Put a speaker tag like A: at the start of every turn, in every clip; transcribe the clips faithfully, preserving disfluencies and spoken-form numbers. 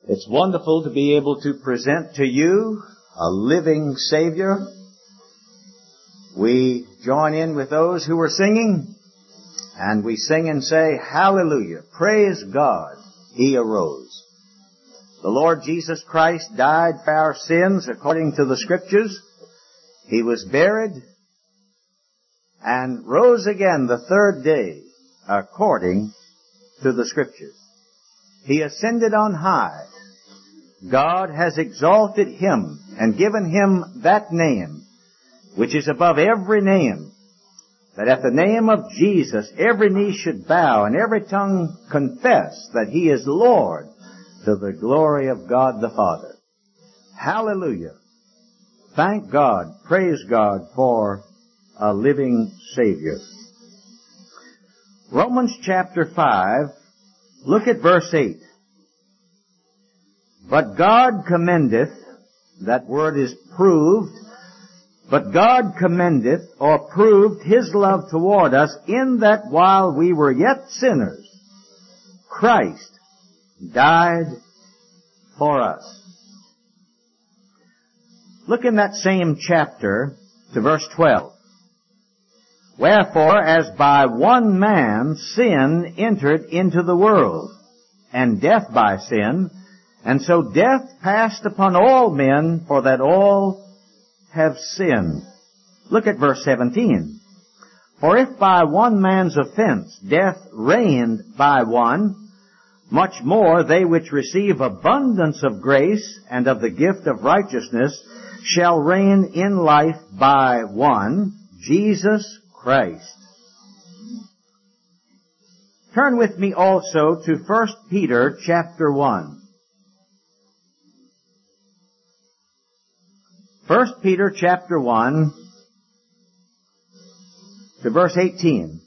A: It's wonderful to be able to present to you a living Savior. We join in with those who are singing, and we sing and say, Hallelujah, praise God, He arose. The Lord Jesus Christ died for our sins according to the Scriptures. He was buried and rose again the third day according to the Scriptures. He ascended on high. God has exalted Him and given Him that name which is above every name, that at the name of Jesus every knee should bow and every tongue confess that He is Lord, to the glory of God the Father. Hallelujah. Thank God, praise God for a living Savior. Romans chapter five, look at verse eight. But God commendeth, that word is proved, but God commendeth or proved His love toward us in that while we were yet sinners, Christ died for us. Look in that same chapter to verse twelve. Wherefore, as by one man sin entered into the world, and death by sin, and so death passed upon all men, for that all have sinned. Look at verse seventeen. For if by one man's offense death reigned by one, much more they which receive abundance of grace and of the gift of righteousness shall reign in life by one, Jesus Christ. Turn with me also to First Peter chapter one. First Peter chapter one to verse eighteen.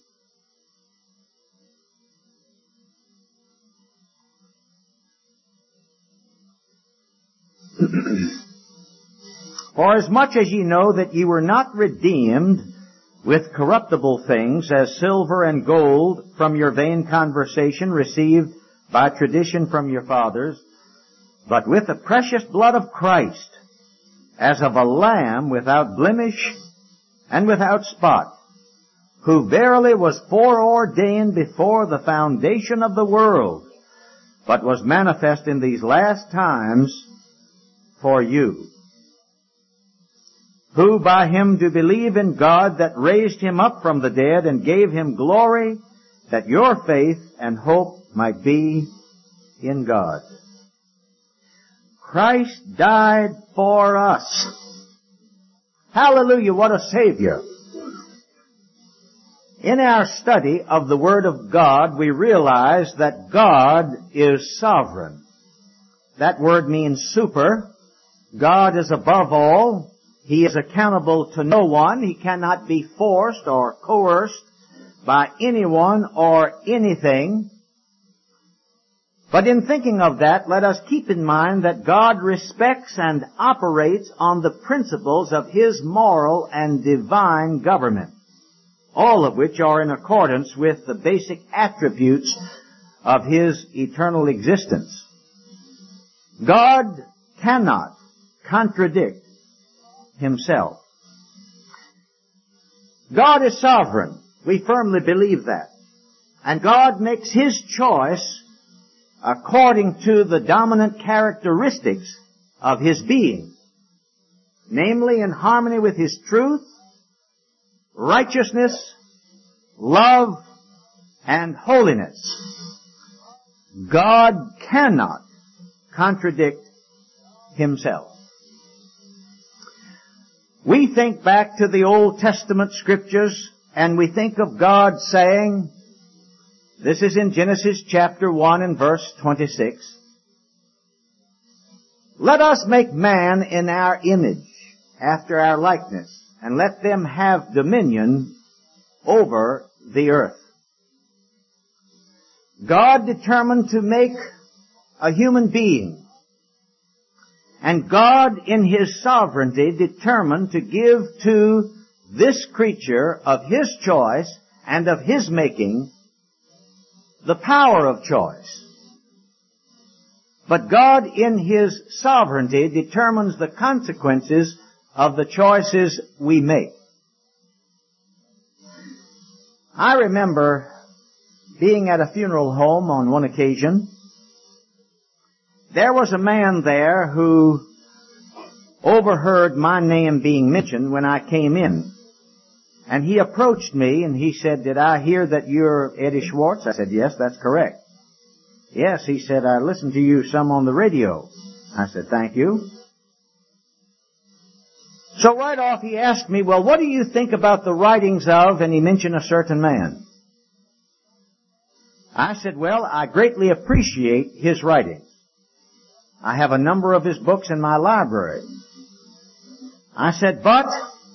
A: For as much as ye know that ye were not redeemed with corruptible things, as silver and gold, from your vain conversation received by tradition from your fathers, but with the precious blood of Christ, as of a lamb without blemish and without spot, who verily was foreordained before the foundation of the world, but was manifest in these last times for you, who by Him do believe in God that raised Him up from the dead and gave Him glory, that your faith and hope might be in God. Christ died for us. Hallelujah, what a Savior. In our study of the Word of God, we realize that God is sovereign. That word means super. God is above all. He is accountable to no one. He cannot be forced or coerced by anyone or anything. But in thinking of that, let us keep in mind that God respects and operates on the principles of His moral and divine government, all of which are in accordance with the basic attributes of His eternal existence. God cannot contradict Himself. God is sovereign. We firmly believe that. And God makes His choice according to the dominant characteristics of His being, namely in harmony with His truth, righteousness, love, and holiness. God cannot contradict Himself. We think back to the Old Testament Scriptures, and we think of God saying, this is in Genesis chapter one and verse twenty-six, let us make man in our image, after our likeness, and let them have dominion over the earth. God determined to make a human being. And God, in His sovereignty, determined to give to this creature of His choice and of His making the power of choice. But God in His sovereignty determines the consequences of the choices we make. I remember being at a funeral home on one occasion. There was a man there who overheard my name being mentioned when I came in. And he approached me and he said, "Did I hear that you're Eddie Schwartz?" I said, "Yes, that's correct." "Yes," he said, "I listened to you some on the radio." I said, "Thank you." So right off he asked me, "Well, what do you think about the writings of," and he mentioned a certain man. I said, "Well, I greatly appreciate his writings. I have a number of his books in my library." I said, "But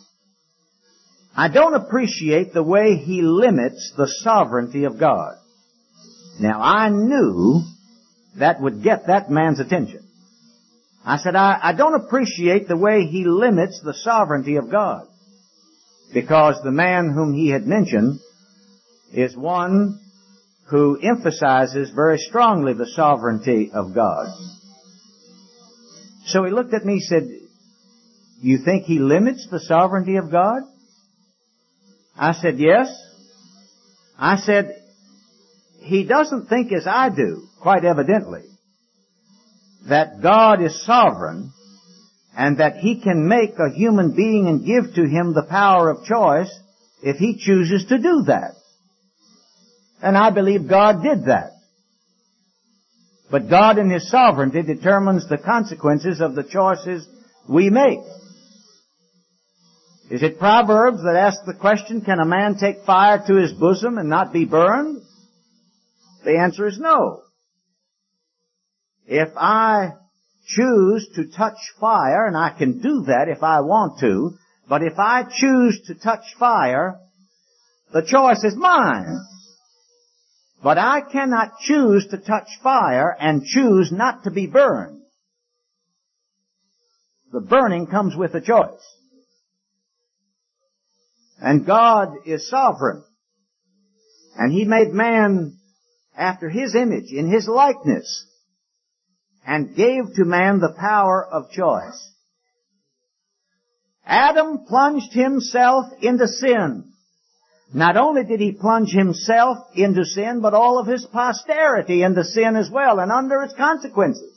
A: I don't appreciate the way he limits the sovereignty of God." Now, I knew that would get that man's attention. I said, I, I don't appreciate the way he limits the sovereignty of God. Because the man whom he had mentioned is one who emphasizes very strongly the sovereignty of God. So he looked at me and said, "You think he limits the sovereignty of God?" I said, "Yes." I said, "He doesn't think as I do, quite evidently, that God is sovereign and that He can make a human being and give to him the power of choice if He chooses to do that. And I believe God did that. But God in His sovereignty determines the consequences of the choices we make. Is it Proverbs that asks the question, can a man take fire to his bosom and not be burned? The answer is no. If I choose to touch fire, and I can do that if I want to, but if I choose to touch fire, the choice is mine. But I cannot choose to touch fire and choose not to be burned. The burning comes with a choice. And God is sovereign. And He made man after His image, in His likeness, and gave to man the power of choice. Adam plunged himself into sin. Not only did he plunge himself into sin, but all of his posterity into sin as well, and under its consequences.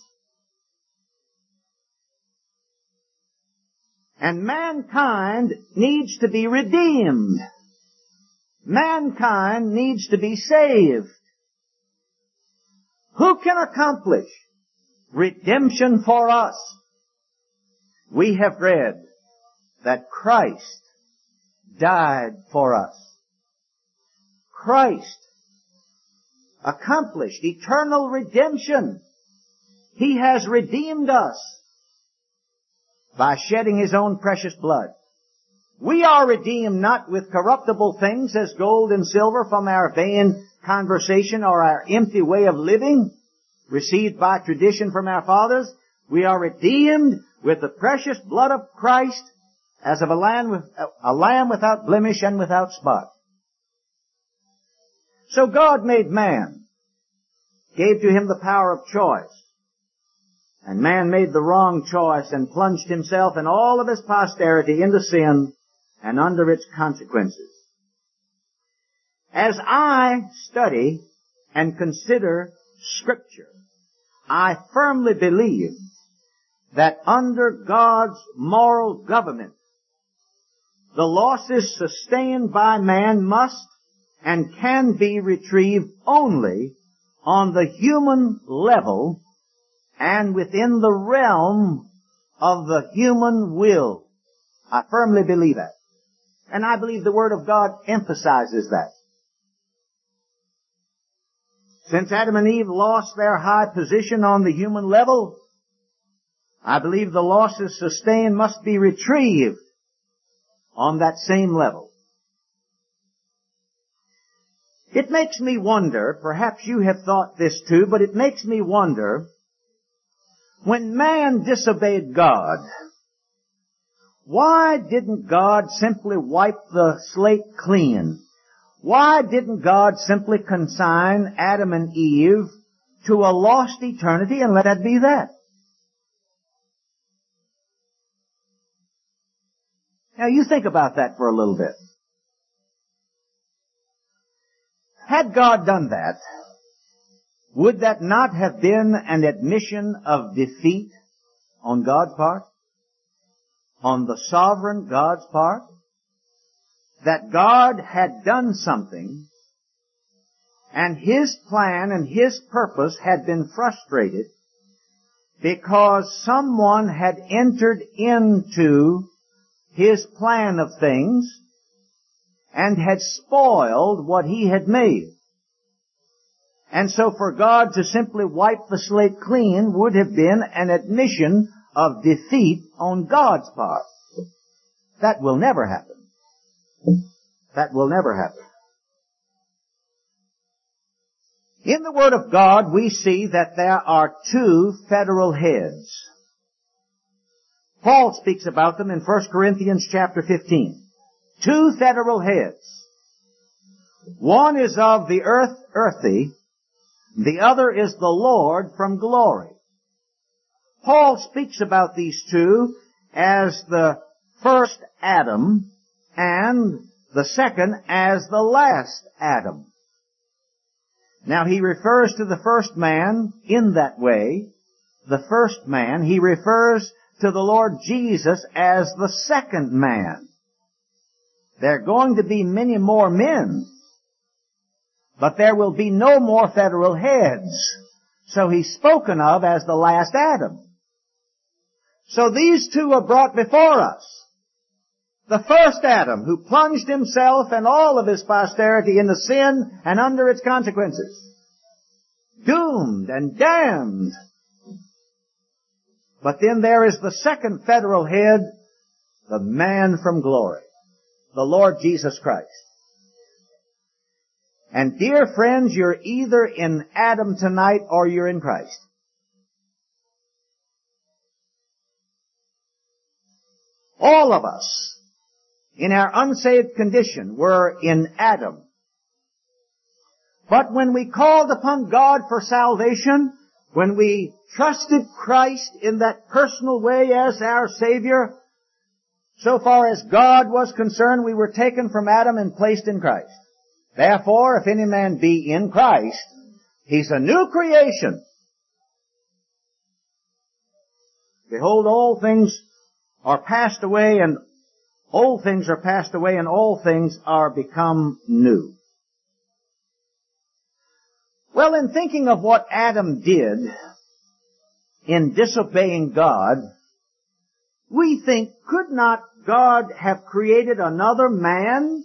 A: And mankind needs to be redeemed. Mankind needs to be saved. Who can accomplish redemption for us? We have read that Christ died for us. Christ accomplished eternal redemption. He has redeemed us by shedding His own precious blood. We are redeemed not with corruptible things as gold and silver from our vain conversation or our empty way of living received by tradition from our fathers. We are redeemed with the precious blood of Christ as of a lamb, with, a lamb without blemish and without spot. So God made man, gave to him the power of choice. And man made the wrong choice and plunged himself and all of his posterity into sin and under its consequences. As I study and consider Scripture, I firmly believe that under God's moral government, the losses sustained by man must and can be retrieved only on the human level and within the realm of the human will. I firmly believe that. And I believe the Word of God emphasizes that. Since Adam and Eve lost their high position on the human level, I believe the losses sustained must be retrieved on that same level. It makes me wonder, perhaps you have thought this too, but it makes me wonder, when man disobeyed God, why didn't God simply wipe the slate clean? Why didn't God simply consign Adam and Eve to a lost eternity, and let that be that. Now you think about that for a little bit. Had God done that, would that not have been an admission of defeat on God's part? On the sovereign God's part? That God had done something, and His plan and His purpose had been frustrated because someone had entered into His plan of things and had spoiled what He had made. And so for God to simply wipe the slate clean would have been an admission of defeat on God's part. That will never happen. That will never happen. In the Word of God, we see that there are two federal heads. Paul speaks about them in First Corinthians chapter fifteen. Two federal heads. One is of the earth, earthy. The other is the Lord from glory. Paul speaks about these two as the first Adam and the second as the last Adam. Now he refers to the first man in that way. The first man. He refers to the Lord Jesus as the second man. There are going to be many more men, but there will be no more federal heads. So he's spoken of as the last Adam. So these two are brought before us. The first Adam, who plunged himself and all of his posterity into sin and under its consequences. Doomed and damned. But then there is the second federal head, the man from glory, the Lord Jesus Christ. And dear friends, you're either in Adam tonight or you're in Christ. All of us, in our unsaved condition, were in Adam. But when we called upon God for salvation, when we trusted Christ in that personal way as our Savior, so far as God was concerned, we were taken from Adam and placed in Christ. Therefore, if any man be in Christ, he's a new creation. Behold, all things are passed away, and old things are passed away, and all things are become new. Well, in thinking of what Adam did in disobeying God, we think, could not God have created another man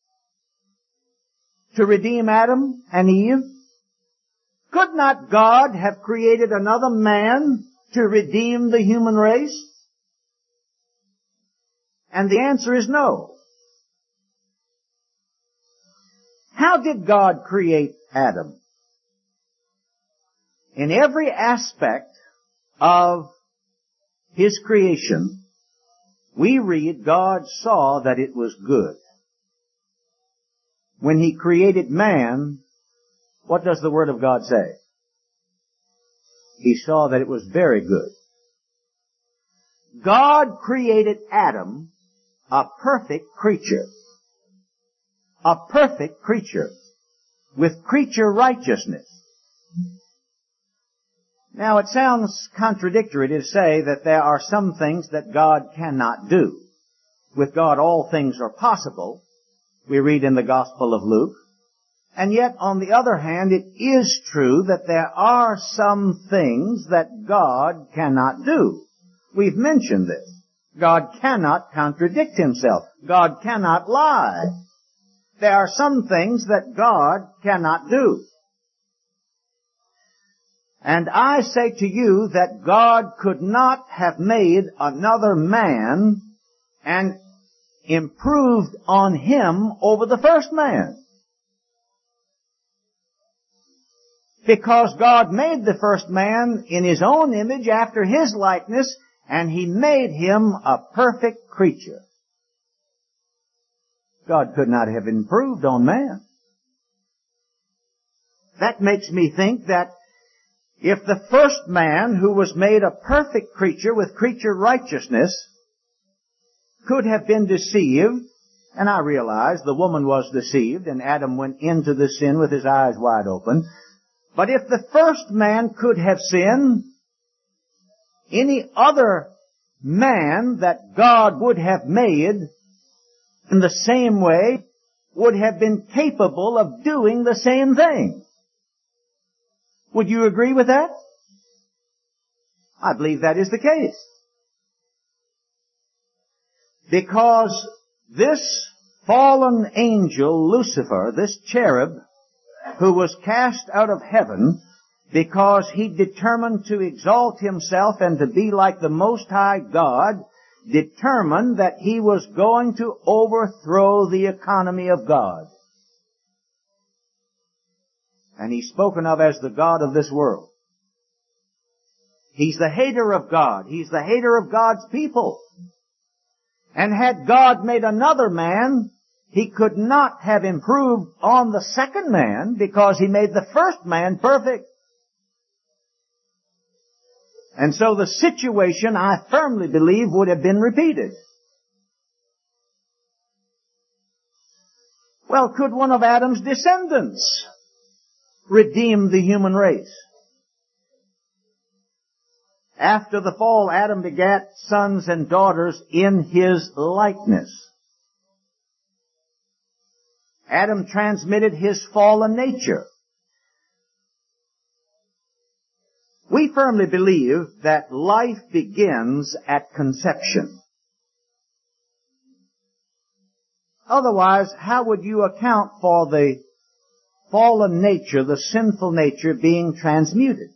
A: to redeem Adam and Eve? Could not God have created another man to redeem the human race? And the answer is no. How did God create Adam? In every aspect of His creation, we read God saw that it was good. When He created man, what does the Word of God say? He saw that it was very good. God created Adam a perfect creature. A perfect creature with creature righteousness. Now, it sounds contradictory to say that there are some things that God cannot do. With God, all things are possible. We read in the Gospel of Luke. And yet, on the other hand, it is true that there are some things that God cannot do. We've mentioned this. God cannot contradict Himself. God cannot lie. There are some things that God cannot do. And I say to you that God could not have made another man and improved on him over the first man. Because God made the first man in His own image after His likeness, and He made him a perfect creature. God could not have improved on man. That makes me think that If the first man, who was made a perfect creature with creature righteousness, could have been deceived, and I realize the woman was deceived and Adam went into the sin with his eyes wide open, but if the first man could have sinned, any other man that God would have made in the same way would have been capable of doing the same thing. Would you agree with that? I believe that is the case. Because this fallen angel, Lucifer, this cherub, who was cast out of heaven because he determined to exalt himself and to be like the Most High God, determined that he was going to overthrow the economy of God. And he's spoken of as the God of this world. He's the hater of God. He's the hater of God's people. And had God made another man, he could not have improved on the second man because he made the first man perfect. And so the situation, I firmly believe, would have been repeated. Well, could one of Adam's descendants redeem the human race? After the fall, Adam begat sons and daughters in his likeness. Adam transmitted his fallen nature. We firmly believe that life begins at conception. Otherwise, how would you account for the fallen nature, the sinful nature being transmuted?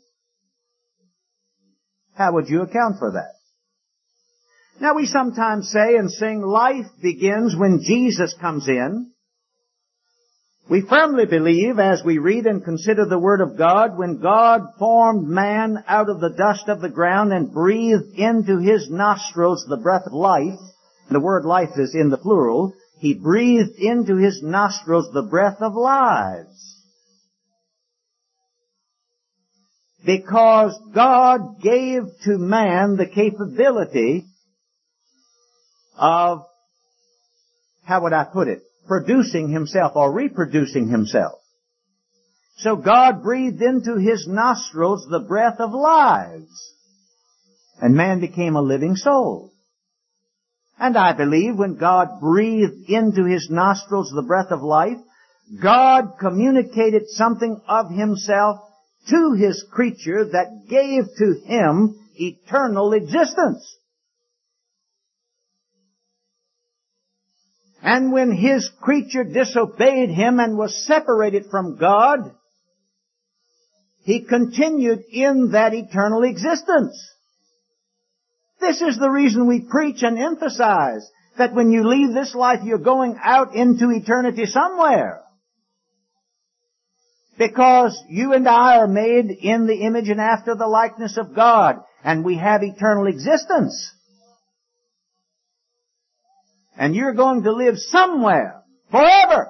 A: How would you account for that? Now, we sometimes say and sing, life begins when Jesus comes in. We firmly believe, as we read and consider the Word of God, when God formed man out of the dust of the ground and breathed into his nostrils the breath of life, the word life is in the plural, he breathed into his nostrils the breath of lives. Because God gave to man the capability of, how would I put it, producing himself or reproducing himself. So God breathed into his nostrils the breath of lives, and man became a living soul. And I believe when God breathed into his nostrils the breath of life, God communicated something of himself to his creature that gave to him eternal existence. And when his creature disobeyed him and was separated from God, he continued in that eternal existence. This is the reason we preach and emphasize that when you leave this life, you're going out into eternity somewhere. Because you and I are made in the image and after the likeness of God, and we have eternal existence. And you're going to live somewhere, forever.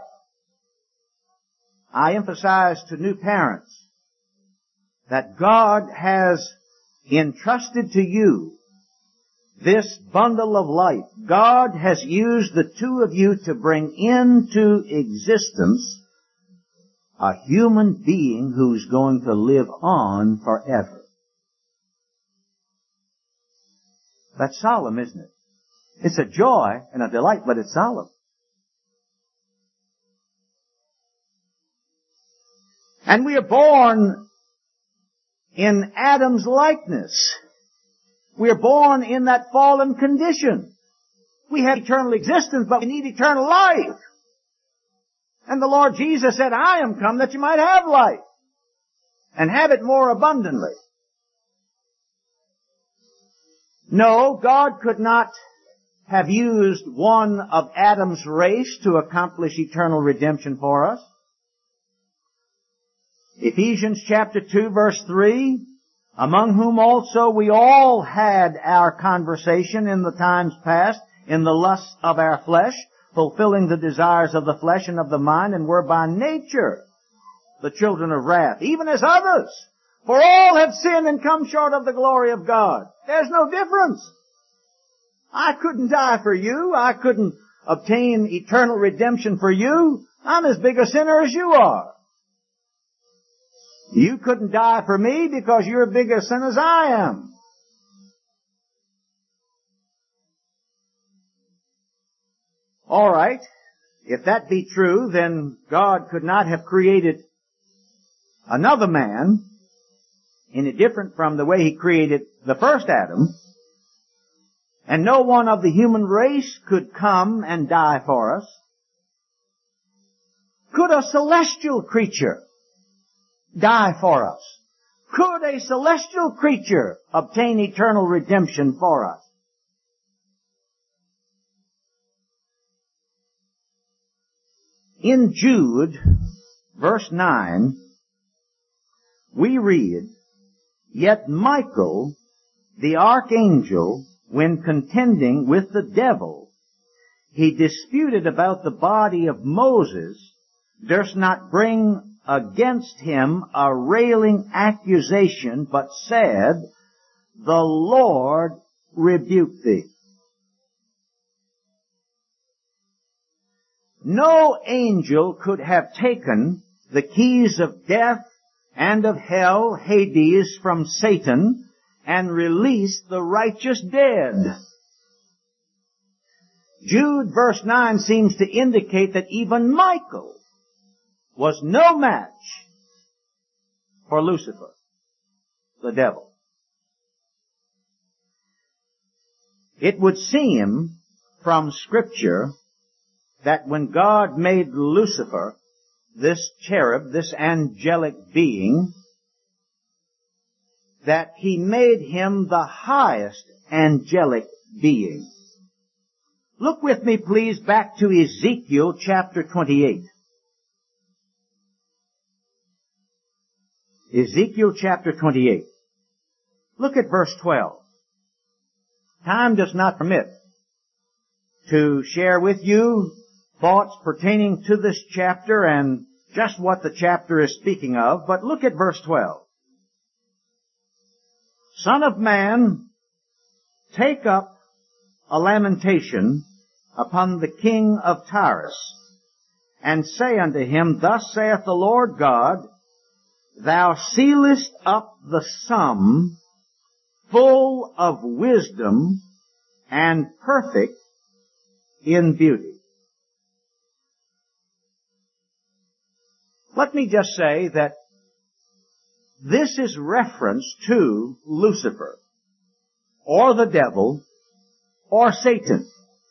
A: I emphasize to new parents that God has entrusted to you this bundle of life. God has used the two of you to bring into existence a human being who's going to live on forever. That's solemn, isn't it? It's a joy and a delight, but it's solemn. And we are born in Adam's likeness. We are born in that fallen condition. We have eternal existence, but we need eternal life. And the Lord Jesus said, I am come that you might have life, and have it more abundantly. No, God could not have used one of Adam's race to accomplish eternal redemption for us. Ephesians chapter two verse three, among whom also we all had our conversation in the times past in the lusts of our flesh, fulfilling the desires of the flesh and of the mind, and were by nature the children of wrath, even as others. For all have sinned and come short of the glory of God. There's no difference. I couldn't die for you. I couldn't obtain eternal redemption for you. I'm as big a sinner as you are. You couldn't die for me because you're as big a sinner as I am. All right. If that be true, then God could not have created another man any different from the way He created the first Adam. And no one of the human race could come and die for us. Could a celestial creature die for us? Could a celestial creature obtain eternal redemption for us? In Jude, verse nine, we read, Yet Michael, the archangel, when contending with the devil, he disputed about the body of Moses, durst not bring against him a railing accusation, but said, The Lord rebuke thee. No angel could have taken the keys of death and of hell, Hades, from Satan and released the righteous dead. Jude verse nine seems to indicate that even Michael was no match for Lucifer, the devil. It would seem from Scripture that when God made Lucifer, this cherub, this angelic being, that He made him the highest angelic being. Look with me, please, back to Ezekiel chapter twenty-eight. Ezekiel chapter twenty-eight. Look at verse twelve. Time does not permit to share with you thoughts pertaining to this chapter and just what the chapter is speaking of, but look at verse twelve. Son of man, take up a lamentation upon the king of Tyrus, and say unto him, Thus saith the Lord God, Thou sealest up the sum, full of wisdom, and perfect in beauty. Let me just say that this is reference to Lucifer, or the devil, or Satan.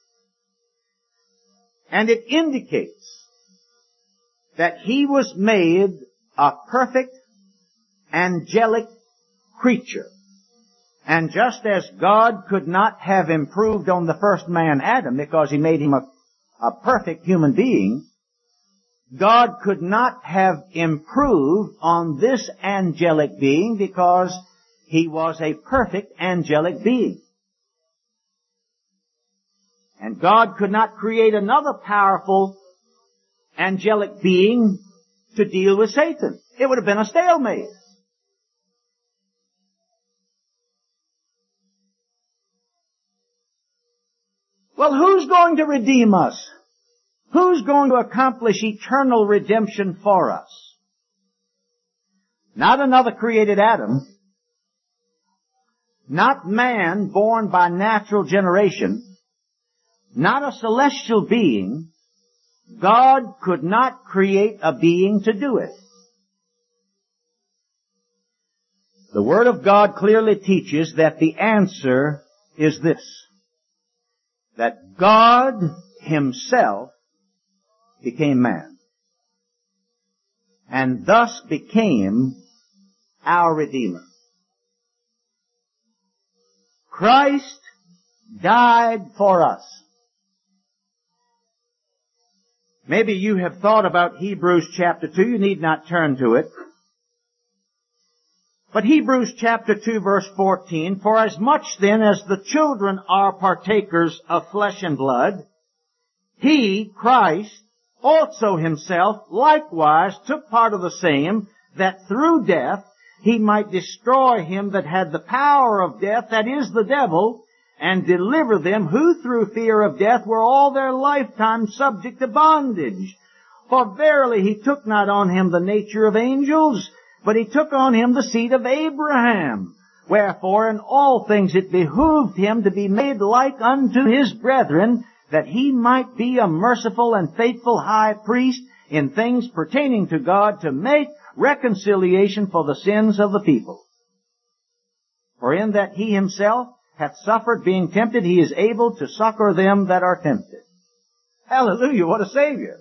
A: And it indicates that he was made a perfect angelic creature. And just as God could not have improved on the first man, Adam, because He made him a, a perfect human being, God could not have improved on this angelic being because he was a perfect angelic being. And God could not create another powerful angelic being to deal with Satan. It would have been a stalemate. Well, who's going to redeem us? Who's going to accomplish eternal redemption for us? Not another created Adam. Not man born by natural generation. Not a celestial being. God could not create a being to do it. The Word of God clearly teaches that the answer is this: that God Himself became man, and thus became our Redeemer. Christ died for us. Maybe you have thought about Hebrews chapter two. You need not turn to it. But Hebrews chapter two verse fourteen, For as much then as the children are partakers of flesh and blood, He, Christ, also Himself likewise took part of the same, that through death He might destroy him that had the power of death, that is the devil, and deliver them who through fear of death were all their lifetime subject to bondage. For verily he took not on him the nature of angels, but he took on him the seed of Abraham. Wherefore in all things it behooved him to be made like unto his brethren, that he might be a merciful and faithful high priest in things pertaining to God, to make reconciliation for the sins of the people. For in that he himself hath suffered being tempted, he is able to succor them that are tempted. Hallelujah, what a Savior!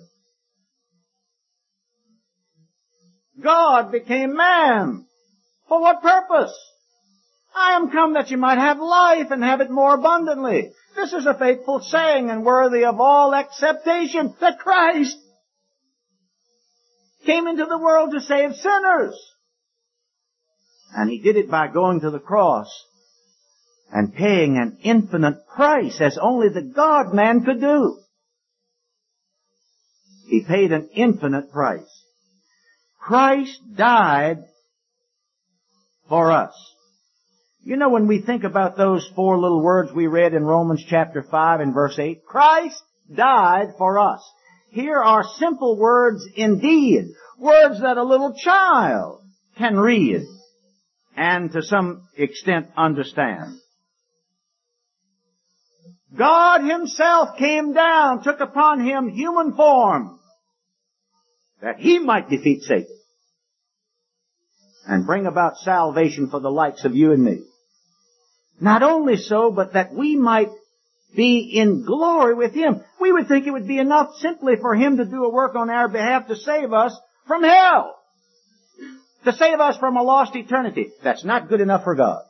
A: God became man. For what purpose? I am come that you might have life and have it more abundantly. This is a faithful saying and worthy of all acceptation, that Christ came into the world to save sinners. And he did it by going to the cross and paying an infinite price, as only the God-man could do. He paid an infinite price. Christ died for us. You know, when we think about those four little words we read in Romans chapter five and verse eight, Christ died for us. Here are simple words indeed, words that a little child can read and to some extent understand. God himself came down, took upon him human form, that he might defeat Satan and bring about salvation for the likes of you and me. Not only so, but that we might be in glory with him. We would think it would be enough simply for him to do a work on our behalf to save us from hell, to save us from a lost eternity. That's not good enough for God.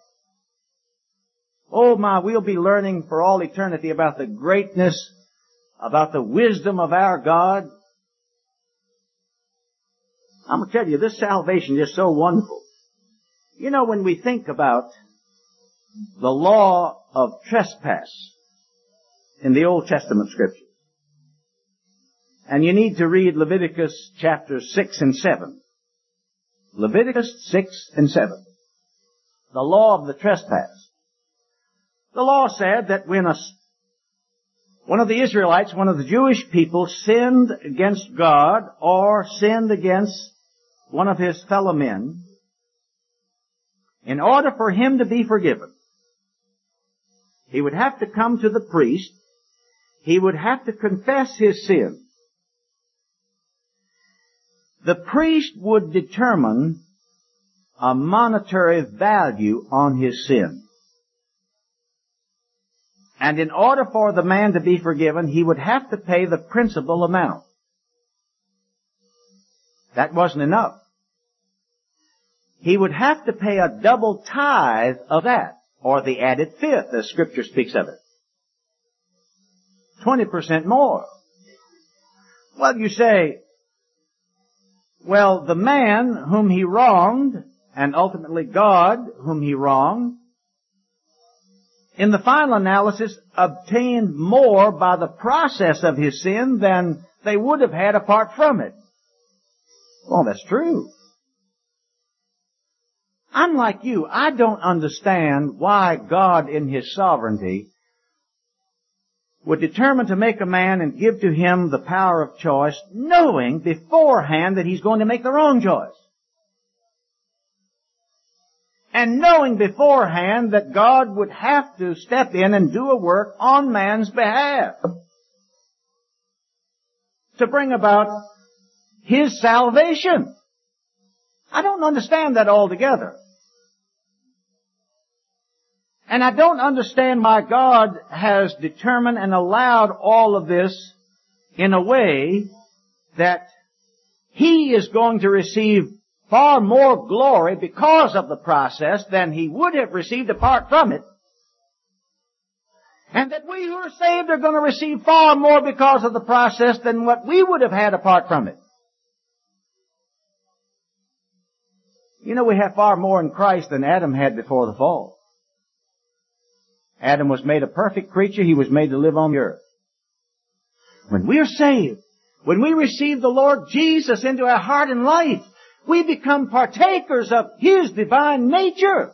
A: Oh my, we'll be learning for all eternity about the greatness, about the wisdom of our God. I'm going to tell you, this salvation is so wonderful. You know, when we think about the law of trespass in the Old Testament Scriptures, and you need to read Leviticus chapters six and seven. Leviticus six and seven. The law of the trespass. The law said that when a, one of the Israelites, one of the Jewish people, sinned against God or sinned against one of his fellow men, in order for him to be forgiven, he would have to come to the priest. He would have to confess his sin. The priest would determine a monetary value on his sin. And in order for the man to be forgiven, he would have to pay the principal amount. That wasn't enough. He would have to pay a double tithe of that, or the added fifth, as Scripture speaks of it. Twenty percent more. Well, you say, well, the man whom he wronged, and ultimately God whom he wronged, in the final analysis obtained more by the process of his sin than they would have had apart from it. Well, that's true. I'm like you. I don't understand why God in his sovereignty would determine to make a man and give to him the power of choice, knowing beforehand that he's going to make the wrong choice. And knowing beforehand that God would have to step in and do a work on man's behalf to bring about his salvation. I don't understand that altogether. And I don't understand why God has determined and allowed all of this in a way that he is going to receive far more glory because of the process than he would have received apart from it. And that we who are saved are going to receive far more because of the process than what we would have had apart from it. You know, we have far more in Christ than Adam had before the fall. Adam was made a perfect creature. He was made to live on the earth. When we are saved, when we receive the Lord Jesus into our heart and life, We become partakers of His divine nature.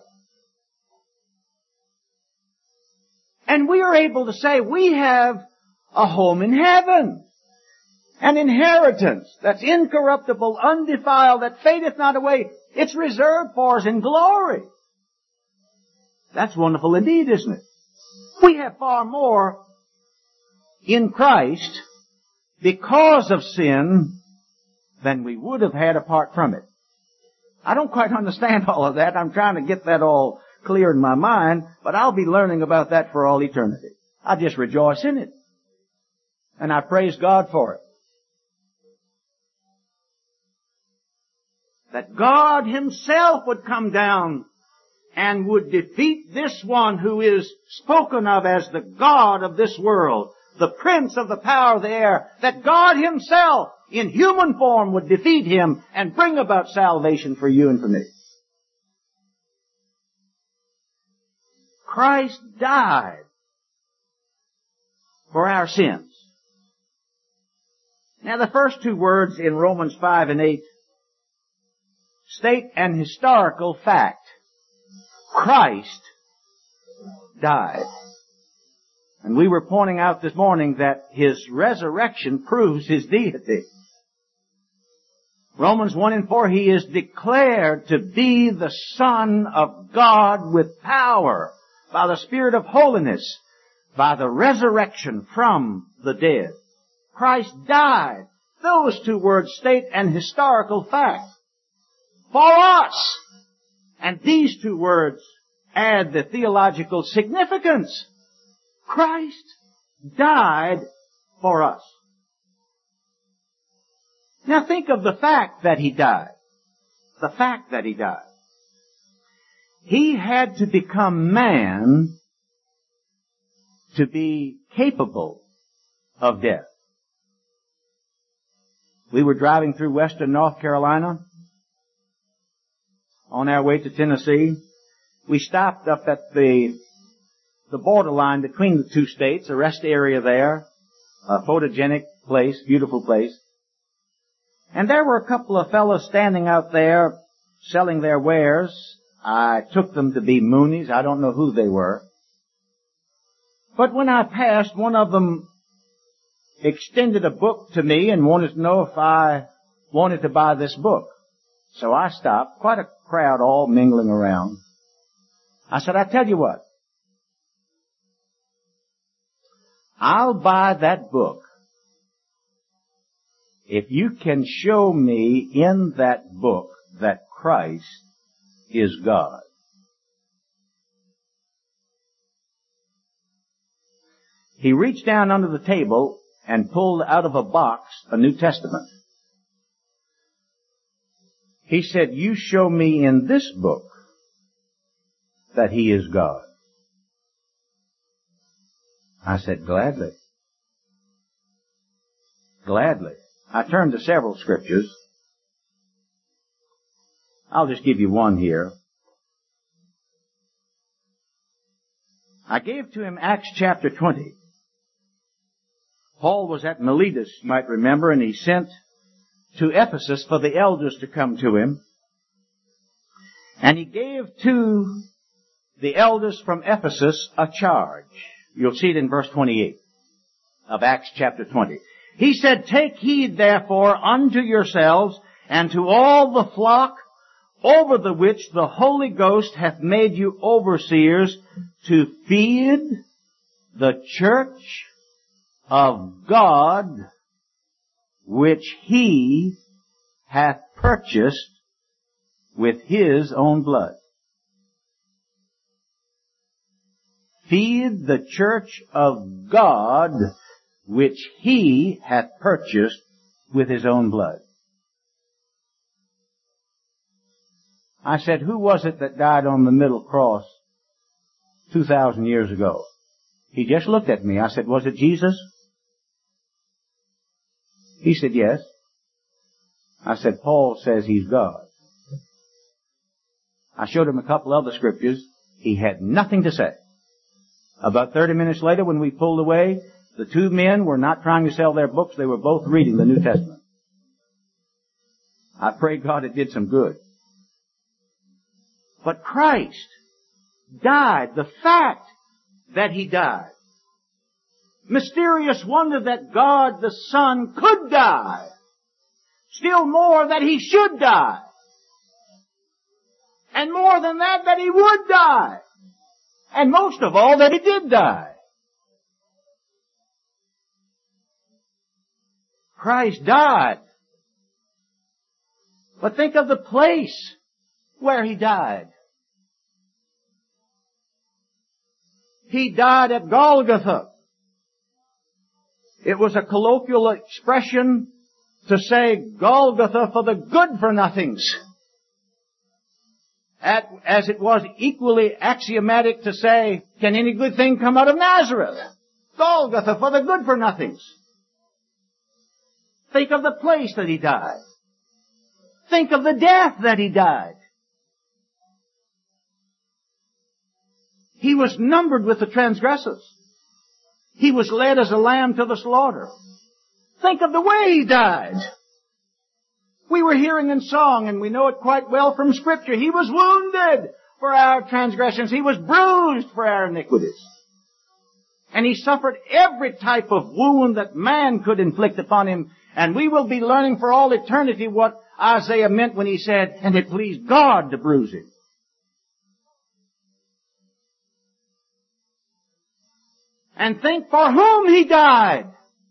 A: And we are able to say we have a home in heaven. An inheritance that's incorruptible, undefiled, that fadeth not away. It's reserved for us in glory. That's wonderful indeed, isn't it? We have far more in Christ because of sin than we would have had apart from it. I don't quite understand all of that. I'm trying to get that all clear in my mind, but I'll be learning about that for all eternity. I just rejoice in it. And I praise God for it. That God Himself would come down and would defeat this one who is spoken of as the God of this world, the prince of the power of the air, that God Himself in human form would defeat him and bring about salvation for you and for me. Christ died for our sins. Now the first two words in Romans five and eight state an historical fact. Christ died. And we were pointing out this morning that His resurrection proves His deity. Romans one and four, He is declared to be the Son of God with power, by the Spirit of holiness, by the resurrection from the dead. Christ died. Those two words state an historical fact for us. And these two words add the theological significance. Christ died for us. Now think of the fact that He died. The fact that He died. He had to become man to be capable of death. We were driving through western North Carolina on our way to Tennessee. We stopped up at the the borderline between the two states, a rest area there, a photogenic place, beautiful place. And there were a couple of fellows standing out there selling their wares. I took them to be Moonies. I don't know who they were. But when I passed, one of them extended a book to me and wanted to know if I wanted to buy this book. So I stopped, quite a crowd all mingling around. I said, I tell you what, I'll buy that book if you can show me in that book that Christ is God. He reached down under the table and pulled out of a box a New Testament. He said, you show me in this book that He is God. I said, gladly. Gladly. I turned to several scriptures. I'll just give you one here. I gave to him Acts chapter twenty. Paul was at Miletus, you might remember, and he sent to Ephesus for the elders to come to him. And he gave to the elders from Ephesus a charge. You'll see it in verse twenty-eight of Acts chapter twenty. He said, take heed therefore unto yourselves and to all the flock over the which the Holy Ghost hath made you overseers to feed the church of God which He hath purchased with His own blood. Feed the church of God which He hath purchased with His own blood. I said, who was it that died on the middle cross two thousand years ago? He just looked at me. I said, was it Jesus? He said, yes. I said, Paul says He's God. I showed him a couple other scriptures. He had nothing to say. About thirty minutes later, when we pulled away, the two men were not trying to sell their books. They were both reading the New Testament. I pray God it did some good. But Christ died. The fact that He died. Mysterious wonder that God the Son could die. Still more that He should die. And more than that, that He would die. And most of all, that He did die. Christ died. But think of the place where He died. He died at Golgotha. It was a colloquial expression to say Golgotha for the good-for-nothings. At, as it was equally axiomatic to say, can any good thing come out of Nazareth? Golgotha for the good-for-nothings. Think of the place that He died. Think of the death that He died. He was numbered with the transgressors. He was led as a lamb to the slaughter. Think of the way He died. We were hearing in song, and we know it quite well from Scripture, He was wounded for our transgressions. He was bruised for our iniquities. And He suffered every type of wound that man could inflict upon Him. And we will be learning for all eternity what Isaiah meant when he said, and it pleased God to bruise Him. And think for whom He died.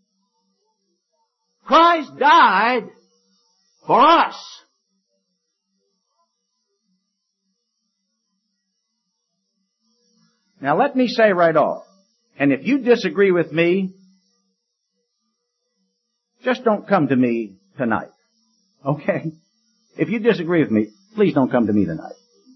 A: Christ died for us. Now let me say right off, and if you disagree with me, just don't come to me tonight. Okay? If you disagree with me, please don't come to me tonight.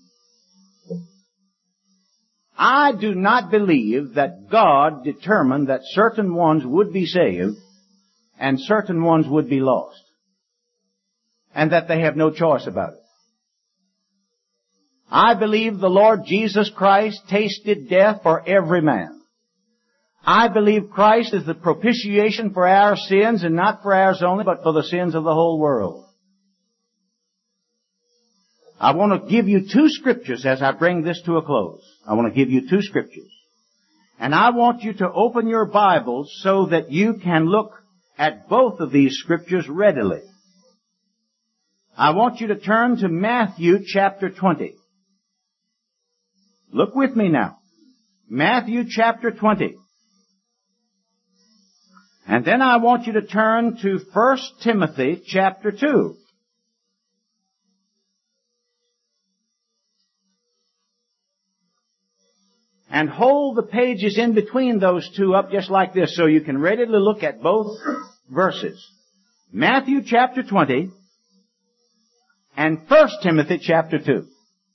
A: I do not believe that God determined that certain ones would be saved and certain ones would be lost. And that they have no choice about it. I believe the Lord Jesus Christ tasted death for every man. I believe Christ is the propitiation for our sins, and not for ours only, but for the sins of the whole world. I want to give you two scriptures as I bring this to a close. I want to give you two scriptures. And I want you to open your Bibles so that you can look at both of these scriptures readily. I want you to turn to Matthew chapter twenty. Look with me now. Matthew chapter twenty. And then I want you to turn to First Timothy chapter two. And hold the pages in between those two up just like this so you can readily look at both verses. Matthew chapter twenty and First Timothy chapter two.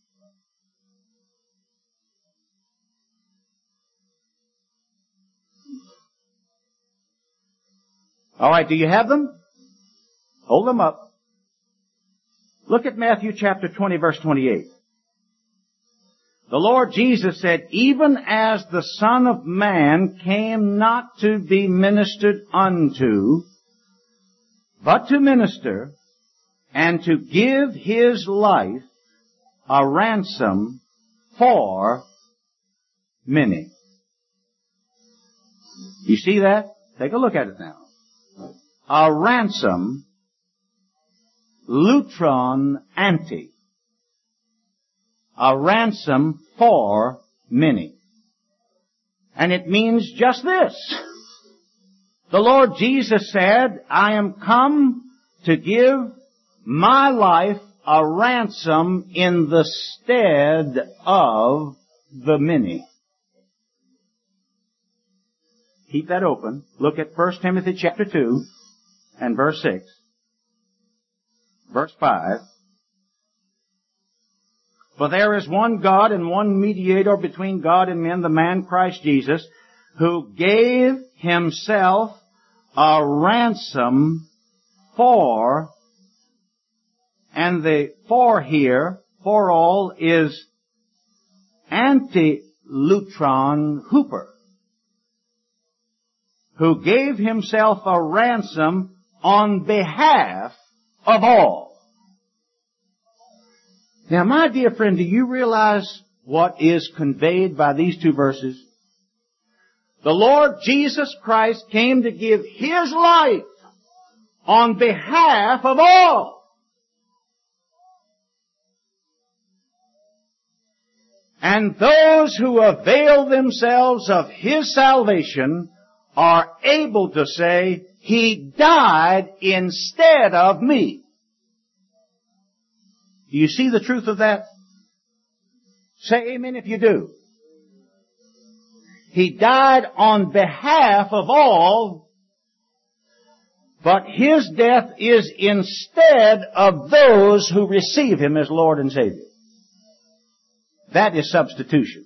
A: All right, do you have them? Hold them up. Look at Matthew chapter twenty, verse twenty-eight. The Lord Jesus said, even as the Son of Man came not to be ministered unto, but to minister, and to give His life a ransom for many. You see that? Take a look at it now. A ransom, lutron ante. A ransom for many. And it means just this. The Lord Jesus said, I am come to give my life a ransom in the stead of the many. Keep that open. Look at First Timothy chapter two and verse six. Verse five. For there is one God and one mediator between God and men, the man Christ Jesus, who gave Himself a ransom for, and the for here, for all, is anti-lutron hooper, who gave Himself a ransom on behalf of all. Now, my dear friend, do you realize what is conveyed by these two verses? The Lord Jesus Christ came to give His life on behalf of all. And those who avail themselves of His salvation are able to say, He died instead of me. Do you see the truth of that? Say amen if you do. He died on behalf of all, but His death is instead of those who receive Him as Lord and Savior. That is substitution.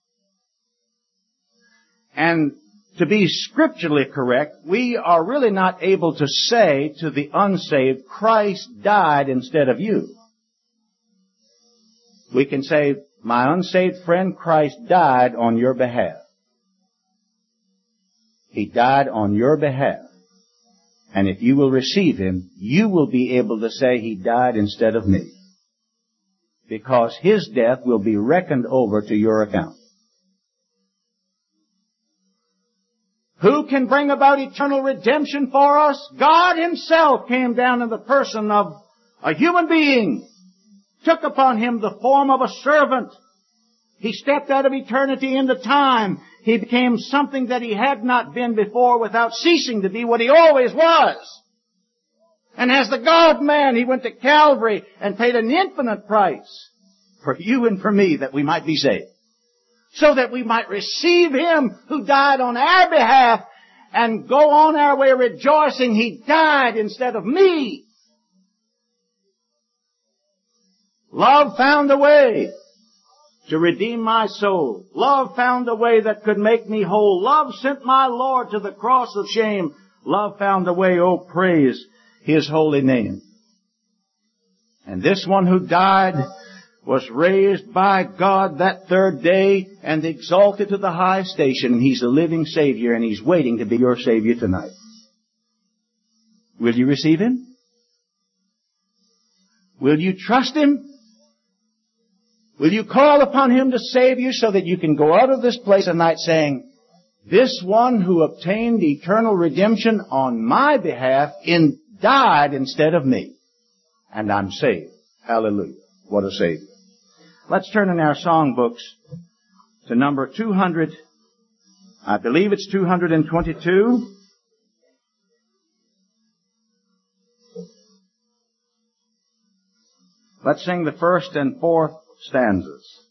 A: And to be scripturally correct, we are really not able to say to the unsaved, Christ died instead of you. We can say, my unsaved friend, Christ died on your behalf. He died on your behalf. And if you will receive Him, you will be able to say He died instead of me. Because His death will be reckoned over to your account. Who can bring about eternal redemption for us? God Himself came down in the person of a human being, took upon Him the form of a servant. He stepped out of eternity into time. He became something that He had not been before without ceasing to be what He always was. And as the God-man, He went to Calvary and paid an infinite price for you and for me that we might be saved. So that we might receive Him who died on our behalf and go on our way rejoicing He died instead of me. Love found a way to redeem my soul. Love found a way that could make me whole. Love sent my Lord to the cross of shame. Love found a way, oh praise His holy name. And this one who died was raised by God that third day and exalted to the high station. And He's a living Savior, and He's waiting to be your Savior tonight. Will you receive Him? Will you trust Him? Will you call upon Him to save you so that you can go out of this place tonight saying, this one who obtained eternal redemption on my behalf in died instead of me. And I'm saved. Hallelujah. What a Savior. Let's turn in our songbooks to number two hundred. I believe it's two hundred twenty-two. Let's sing the first and fourth stanzas.